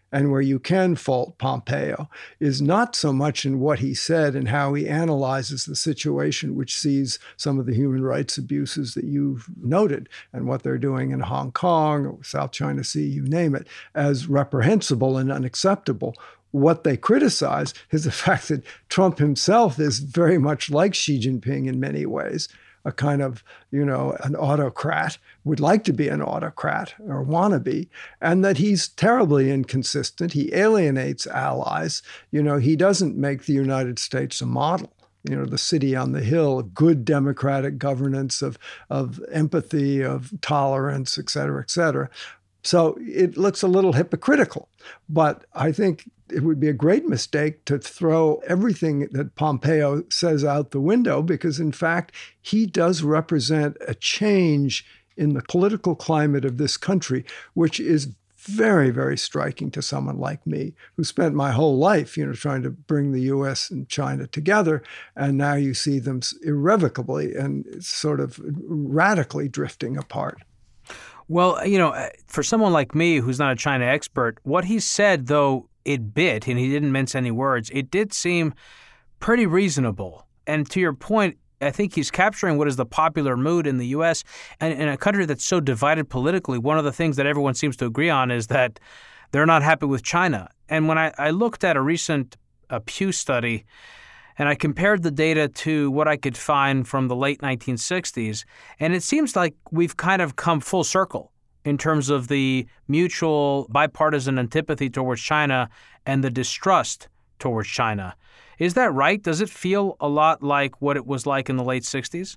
and where you can fault Pompeo is not so much in what he said and how he analyzes the situation, which sees some of the human rights abuses that you've noted and what they're doing in Hong Kong or South China Sea, you name it, as reprehensible and unacceptable. What they criticize is the fact that Trump himself is very much like Xi Jinping in many ways, a kind of, you know, an autocrat, would like to be an autocrat or wannabe, and that he's terribly inconsistent. He alienates allies. You know, he doesn't make the United States a model. You know, the city on the hill of good democratic governance, of, of empathy, of tolerance, et cetera, et cetera. So it looks a little hypocritical, but I think it would be a great mistake to throw everything that Pompeo says out the window, because in fact, he does represent a change in the political climate of this country, which is very, very striking to someone like me, who spent my whole life, you know, trying to bring the U S and China together. And now you see them irrevocably and sort of radically drifting apart. Well, you know, for someone like me who's not a China expert, what he said, though it bit, and he didn't mince any words, it did seem pretty reasonable. And to your point, I think he's capturing what is the popular mood in the U S. And in a country that's so divided politically, one of the things that everyone seems to agree on is that they're not happy with China. And when I, I looked at a recent uh, Pew study, and I compared the data to what I could find from the late nineteen sixties, and it seems like we've kind of come full circle in terms of the mutual bipartisan antipathy towards China and the distrust towards China. Is that right? Does it feel a lot like what it was like in the late sixties?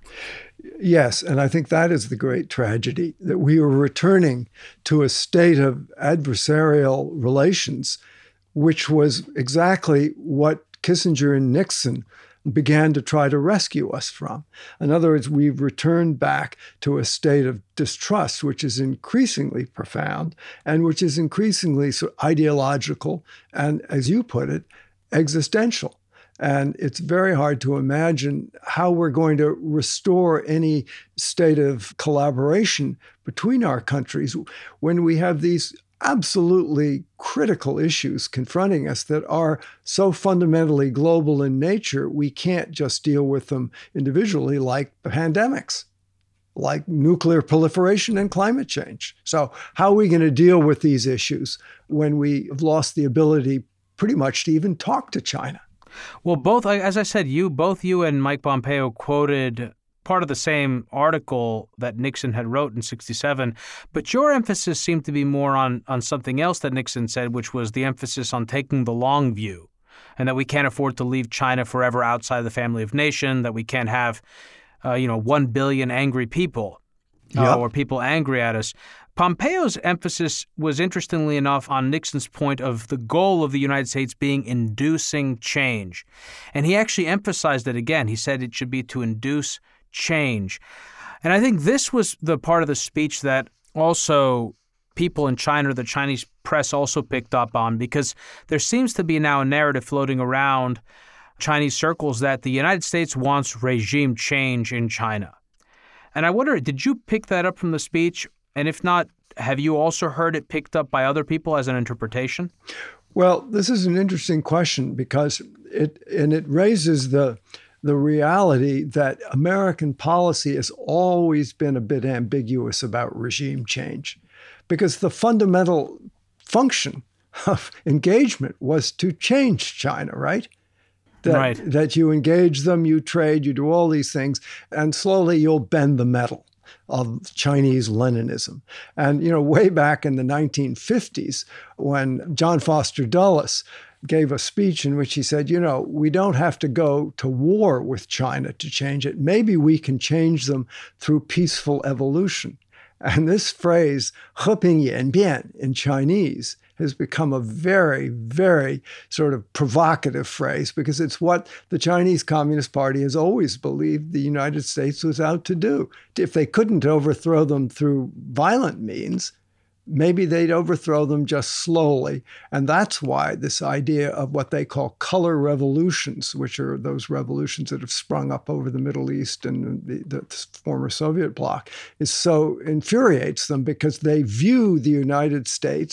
Yes, and I think that is the great tragedy, that we were returning to a state of adversarial relations, which was exactly what Kissinger and Nixon began to try to rescue us from. In other words, we've returned back to a state of distrust, which is increasingly profound and which is increasingly so ideological and, as you put it, existential. And it's very hard to imagine how we're going to restore any state of collaboration between our countries when we have these absolutely critical issues confronting us that are so fundamentally global in nature, we can't just deal with them individually like pandemics, like nuclear proliferation and climate change. So how are we going to deal with these issues when we have lost the ability pretty much to even talk to China? Well, both, as I said, you, both you and Mike Pompeo quoted part of the same article that Nixon had wrote in sixty-seven, but your emphasis seemed to be more on, on something else that Nixon said, which was the emphasis on taking the long view, and that we can't afford to leave China forever outside the family of nation, that we can't have, uh, you know, one billion angry people uh, yep. or people angry at us. Pompeo's emphasis was, interestingly enough, on Nixon's point of the goal of the United States being inducing change. And he actually emphasized it again. He said it should be to induce change. And I think this was the part of the speech that also people in China, the Chinese press also picked up on, because there seems to be now a narrative floating around Chinese circles that the United States wants regime change in China. And I wonder, did you pick that up from the speech? And if not, have you also heard it picked up by other people as an interpretation? Well, this is an interesting question because it and it raises the the reality that American policy has always been a bit ambiguous about regime change, because the fundamental function of engagement was to change China, right? That, right. that you engage them, you trade, you do all these things, and slowly you'll bend the metal of Chinese Leninism. And, you know, way back in the nineteen fifties, when John Foster Dulles gave a speech in which he said, you know, we don't have to go to war with China to change it. Maybe we can change them through peaceful evolution. And this phrase, 和平演变 in Chinese, has become a very, very sort of provocative phrase because it's what the Chinese Communist Party has always believed the United States was out to do. If they couldn't overthrow them through violent means, maybe they'd overthrow them just slowly. And that's why this idea of what they call color revolutions, which are those revolutions that have sprung up over the Middle East and the, the former Soviet bloc, is so infuriates them, because they view the United States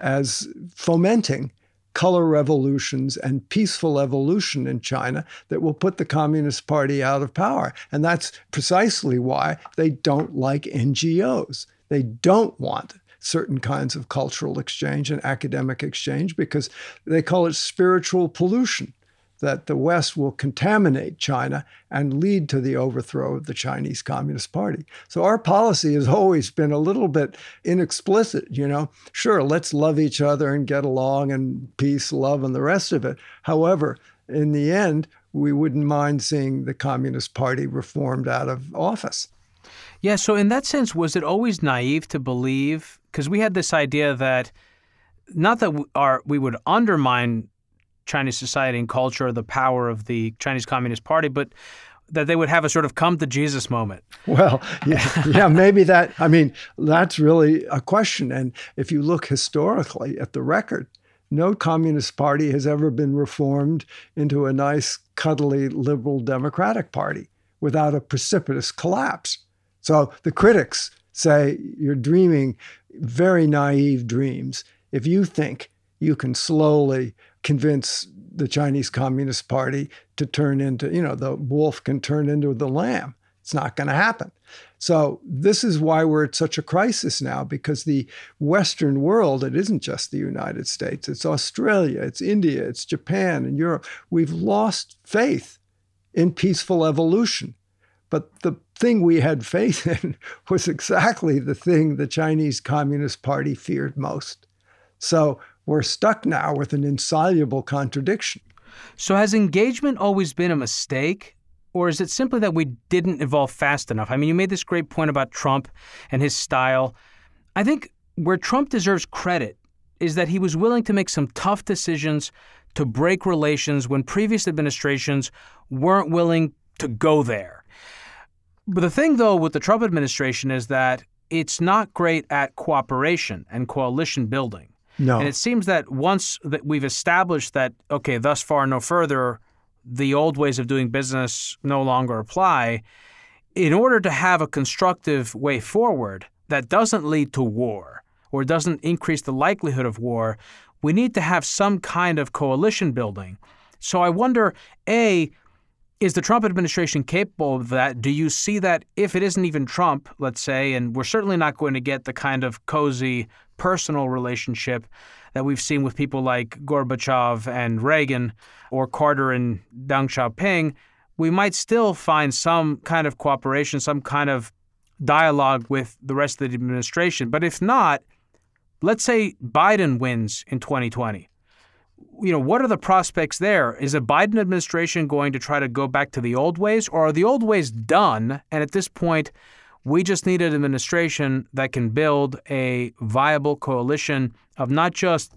as fomenting color revolutions and peaceful evolution in China that will put the Communist Party out of power. And that's precisely why they don't like N G Os. They don't want certain kinds of cultural exchange and academic exchange because they call it spiritual pollution, that the West will contaminate China and lead to the overthrow of the Chinese Communist Party. So our policy has always been a little bit inexplicit, you know. Sure, let's love each other and get along and peace, love, and the rest of it. However, in the end, we wouldn't mind seeing the Communist Party reformed out of office. Yeah, so in that sense, was it always naive to believe, because we had this idea that, not that we, are, we would undermine Chinese society and culture, the power of the Chinese Communist Party, but that they would have a sort of come to Jesus moment. Well, yeah, yeah, maybe that, I mean, that's really a question. And if you look historically at the record, no Communist Party has ever been reformed into a nice, cuddly, liberal Democratic Party without a precipitous collapse. So the critics say you're dreaming very naive dreams if you think you can slowly convince the Chinese Communist Party to turn into, you know, the wolf can turn into the lamb. It's not going to happen. So this is why we're at such a crisis now, because the Western world, it isn't just the United States, it's Australia, it's India, it's Japan and Europe. We've lost faith in peaceful evolution. But the thing we had faith in was exactly the thing the Chinese Communist Party feared most. So we're stuck now with an insoluble contradiction. So has engagement always been a mistake, or is it simply that we didn't evolve fast enough? I mean, you made this great point about Trump and his style. I think where Trump deserves credit is that he was willing to make some tough decisions to break relations when previous administrations weren't willing to go there. But the thing, though, with the Trump administration is that it's not great at cooperation and coalition building. No. And it seems that once that we've established that, okay, thus far, no further, the old ways of doing business no longer apply, in order to have a constructive way forward that doesn't lead to war or doesn't increase the likelihood of war, we need to have some kind of coalition building. So I wonder, A, is the Trump administration capable of that? Do you see that if it isn't even Trump, let's say, and we're certainly not going to get the kind of cozy personal relationship that we've seen with people like Gorbachev and Reagan or Carter and Deng Xiaoping, we might still find some kind of cooperation, some kind of dialogue with the rest of the administration. But if not, let's say Biden wins in twenty twenty. You know, what are the prospects there? Is a Biden administration going to try to go back to the old ways, or are the old ways done? And at this point, we just need an administration that can build a viable coalition of not just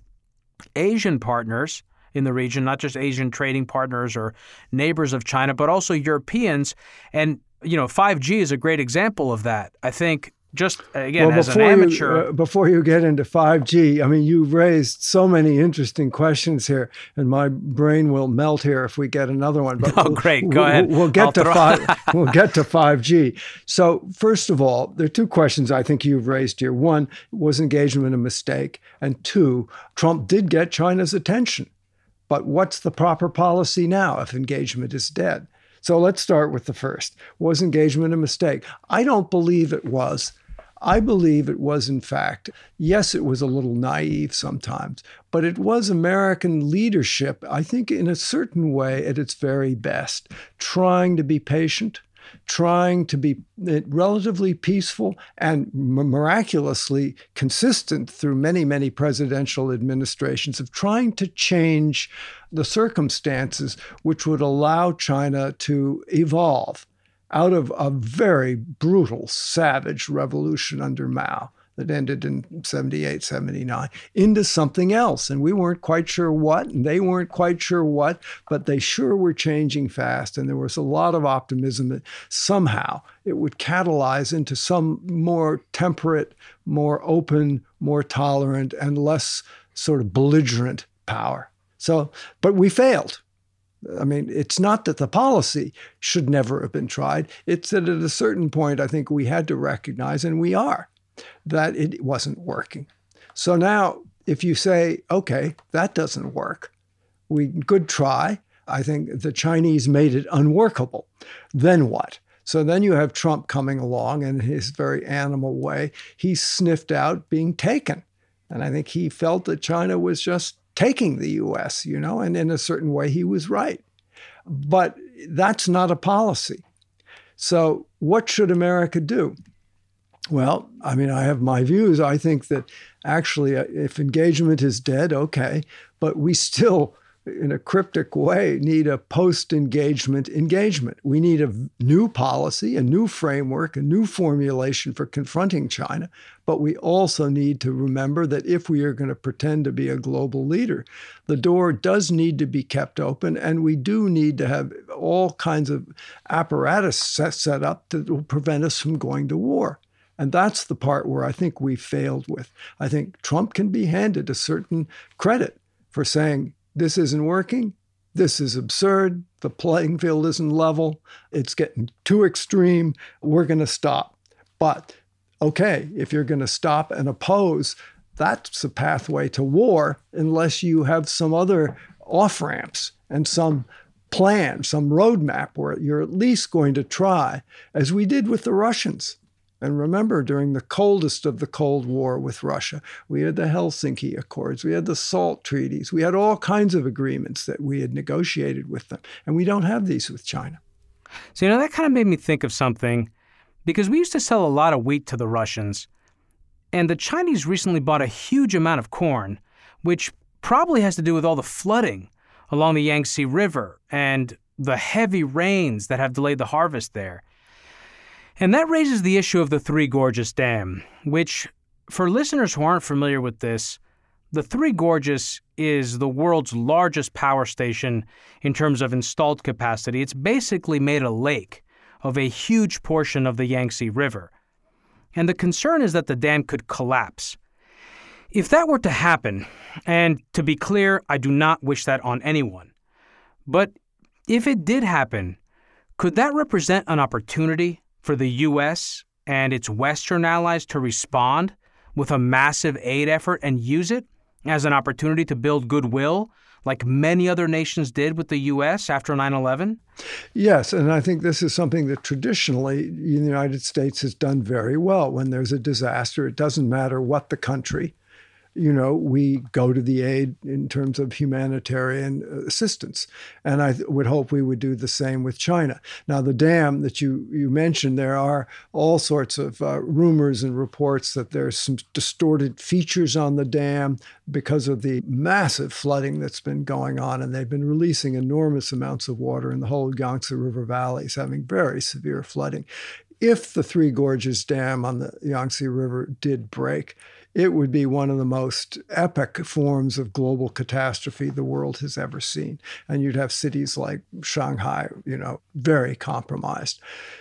Asian partners in the region, not just Asian trading partners or neighbors of China, but also Europeans. And, you know, five G is a great example of that. I think just, again, well, as an amateur. You, uh, before you get into five G, I mean, you've raised so many interesting questions here, and my brain will melt here if we get another one. But oh, great. Go we'll, ahead. We'll get I'll to throw... five. We'll get to five G. So first of all, there are two questions I think you've raised here. One, was engagement a mistake? And two, Trump did get China's attention. But what's the proper policy now if engagement is dead? So let's start with the first. Was engagement a mistake? I don't believe it was. I believe it was, in fact, yes, it was a little naive sometimes, but it was American leadership, I think, in a certain way at its very best, trying to be patient, trying to be relatively peaceful and miraculously consistent through many, many presidential administrations of trying to change the circumstances which would allow China to evolve out of a very brutal, savage revolution under Mao that ended in seventy-eight, seventy-nine, into something else. And we weren't quite sure what, and they weren't quite sure what, but they sure were changing fast. And there was a lot of optimism that somehow it would catalyze into some more temperate, more open, more tolerant, and less sort of belligerent power. So, but we failed. I mean, it's not that the policy should never have been tried. It's that at a certain point, I think we had to recognize, and we are, that it wasn't working. So now, if you say, okay, that doesn't work, we could try. I think the Chinese made it unworkable. Then what? So then you have Trump coming along, and in his very animal way, he sniffed out being taken. And I think he felt that China was just taking the U S, you know, and in a certain way he was right. But that's not a policy. So what should America do? Well, I mean, I have my views. I think that actually if engagement is dead, okay, but we still, in a cryptic way, need a post-engagement engagement. We need a new policy, a new framework, a new formulation for confronting China. But we also need to remember that if we are going to pretend to be a global leader, the door does need to be kept open, and we do need to have all kinds of apparatus set, set up that will prevent us from going to war. And that's the part where I think we failed with. I think Trump can be handed a certain credit for saying, this isn't working, this is absurd, the playing field isn't level, it's getting too extreme, we're going to stop. But, okay, if you're going to stop and oppose, that's a pathway to war unless you have some other off-ramps and some plan, some roadmap where you're at least going to try, as we did with the Russians. And remember, during the coldest of the Cold War with Russia, we had the Helsinki Accords, we had the SALT treaties, we had all kinds of agreements that we had negotiated with them. And we don't have these with China. So, you know, that kind of made me think of something, because we used to sell a lot of wheat to the Russians, and the Chinese recently bought a huge amount of corn, which probably has to do with all the flooding along the Yangtze River and the heavy rains that have delayed the harvest there. And that raises the issue of the Three Gorges Dam, which, for listeners who aren't familiar with this, the Three Gorges is the world's largest power station in terms of installed capacity. It's basically made a lake of a huge portion of the Yangtze River. And the concern is that the dam could collapse. If that were to happen, and to be clear, I do not wish that on anyone, but if it did happen, could that represent an opportunity for the U S and its Western allies to respond with a massive aid effort and use it as an opportunity to build goodwill, like many other nations did with the U S after nine eleven? Yes, and I think this is something that traditionally the United States has done very well. When there's a disaster, it doesn't matter what the country, you know, we go to the aid in terms of humanitarian assistance. And I th- would hope we would do the same with China. Now, the dam that you, you mentioned, there are all sorts of uh, rumors and reports that there's some distorted features on the dam because of the massive flooding that's been going on. And they've been releasing enormous amounts of water in the whole Yangtze River Valley, is having very severe flooding. If the Three Gorges Dam on the Yangtze River did break, it would be one of the most epic forms of global catastrophe the world has ever seen. And you'd have cities like Shanghai, you know, very compromised.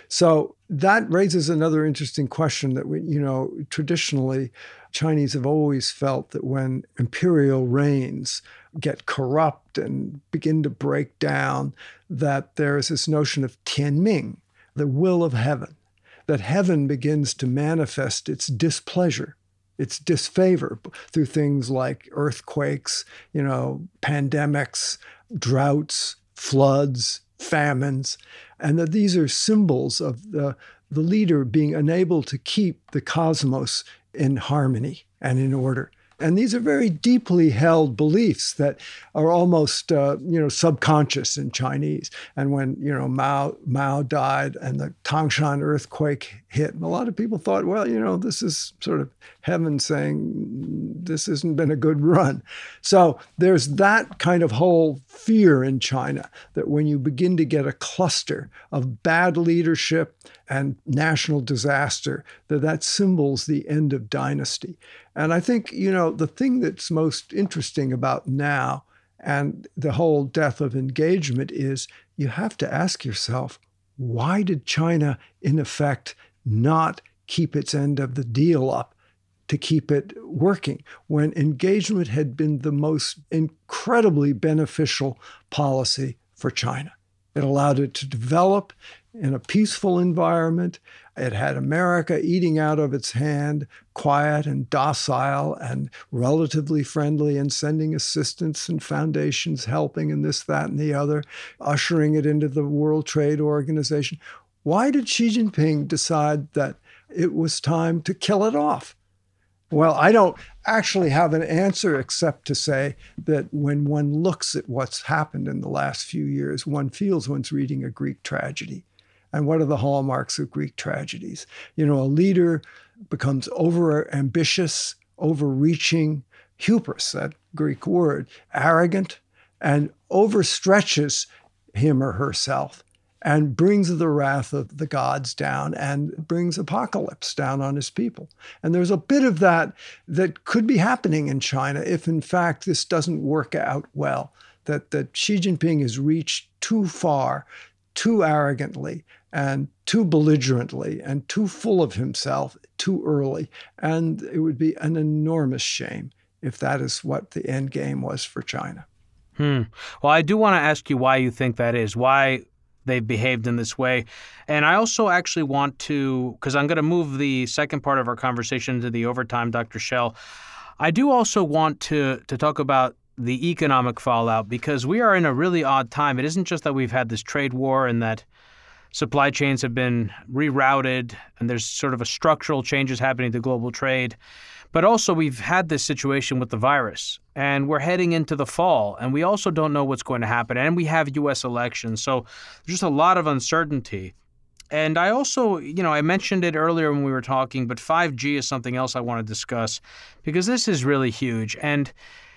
So that raises another interesting question that we, you know, traditionally, Chinese have always felt that when imperial reigns get corrupt and begin to break down, that there is this notion of Tianming, the will of heaven, that heaven begins to manifest its displeasure, its disfavor through things like earthquakes, you know, pandemics, droughts, floods, famines, and that these are symbols of the, the leader being unable to keep the cosmos in harmony and in order. And these are very deeply held beliefs that are almost, uh, you know, subconscious in Chinese. And when, you know, Mao Mao died and the Tangshan earthquake hit, a lot of people thought, well, you know, this is sort of heaven saying this hasn't been a good run. So there's that kind of whole fear in China that when you begin to get a cluster of bad leadership and national disaster, that that symbols the end of dynasty. And I think, you know, the thing that's most interesting about now and the whole death of engagement is you have to ask yourself, why did China, in effect, not keep its end of the deal up to keep it working when engagement had been the most incredibly beneficial policy for China? It allowed it to develop. in a peaceful environment. It had America eating out of its hand, quiet and docile and relatively friendly, and sending assistance and foundations helping and this, that, and the other, ushering it into the World Trade Organization. Why did Xi Jinping decide that it was time to kill it off? Well, I don't actually have an answer except to say that when one looks at what's happened in the last few years, one feels one's reading a Greek tragedy. And what are the hallmarks of Greek tragedies? You know, a leader becomes over-ambitious, overreaching, hubris, that Greek word, arrogant, and overstretches him or herself, and brings the wrath of the gods down and brings apocalypse down on his people. And there's a bit of that that could be happening in China if, in fact, this doesn't work out well, that, that Xi Jinping has reached too far, too arrogantly, and too belligerently, and too full of himself too early. And it would be an enormous shame if that is what the end game was for China. Hmm. Well, I do want to ask you why you think that is, why they've behaved in this way. And I also actually want to, because I'm going to move the second part of our conversation to the overtime, Doctor Schell. I do also want to to talk about the economic fallout, because we are in a really odd time. It isn't just that we've had this trade war and that supply chains have been rerouted and there's sort of a structural changes happening to global trade, but also we've had this situation with the virus, and we're heading into the fall, and we also don't know what's going to happen, and we have U S elections. So there's just a lot of uncertainty. And I also, you know, I mentioned it earlier when we were talking, but five G is something else I want to discuss, because this is really huge. And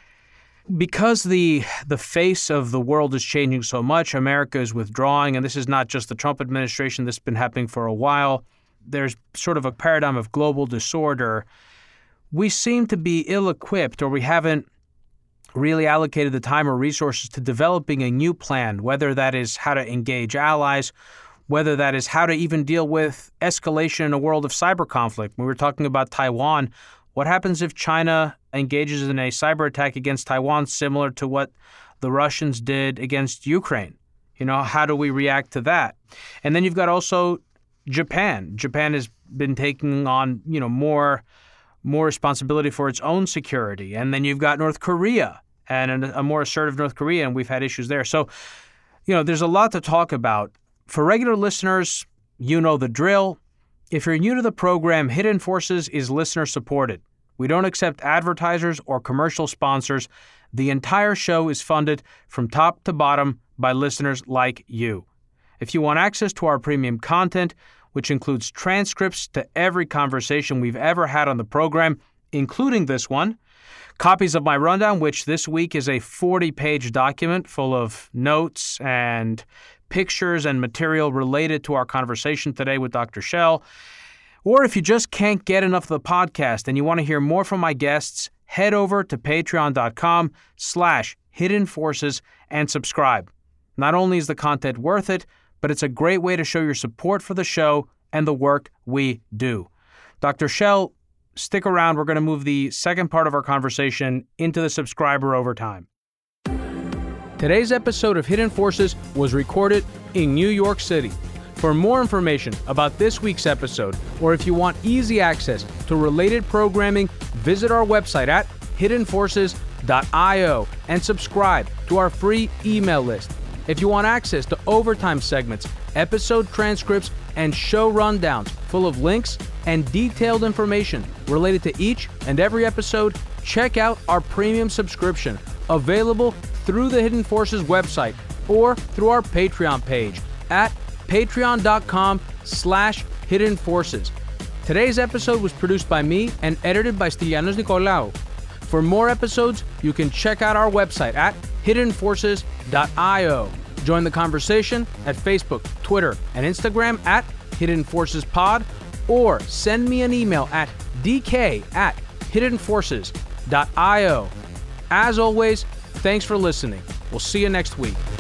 because the the face of the world is changing so much, America is withdrawing, and this is not just the Trump administration, this has been happening for a while. There's sort of a paradigm of global disorder. We seem to be ill-equipped, or we haven't really allocated the time or resources to developing a new plan, whether that is how to engage allies, whether that is how to even deal with escalation in a world of cyber conflict. We were talking about Taiwan. What happens if China engages in a cyber attack against Taiwan, similar to what the Russians did against Ukraine? You know, how do we react to that? And then you've got also Japan. Japan has been taking on, you know, more more responsibility for its own security. And then you've got North Korea and a more assertive North Korea, and we've had issues there. So, you know, there's a lot to talk about. For regular listeners, you know the drill. If you're new to the program, Hidden Forces is listener supported. We don't accept advertisers or commercial sponsors. The entire show is funded from top to bottom by listeners like you. If you want access to our premium content, which includes transcripts to every conversation we've ever had on the program, including this one, copies of my rundown, which this week is a forty-page document full of notes and pictures and material related to our conversation today with Doctor Schell. Or if you just can't get enough of the podcast and you want to hear more from my guests, head over to patreon.com slash hidden forces and subscribe. Not only is the content worth it, but it's a great way to show your support for the show and the work we do. Doctor Schell, stick around. We're going to move the second part of our conversation into the subscriber overtime. Today's episode of Hidden Forces was recorded in New York City. For more information about this week's episode, or if you want easy access to related programming, visit our website at hidden forces dot io and subscribe to our free email list. If you want access to overtime segments, episode transcripts, and show rundowns full of links and detailed information related to each and every episode, check out our premium subscription, available through the Hidden Forces website or through our Patreon page at patreon.com slash hidden forces. Today's episode was produced by me and edited by Stylianos Nicolaou. For more episodes, you can check out our website at hidden forces dot io. Join the conversation at Facebook, Twitter, and Instagram at Hidden Forces Pod, or send me an email at dk at hidden forces dot io. As always, thanks for listening. We'll see you next week.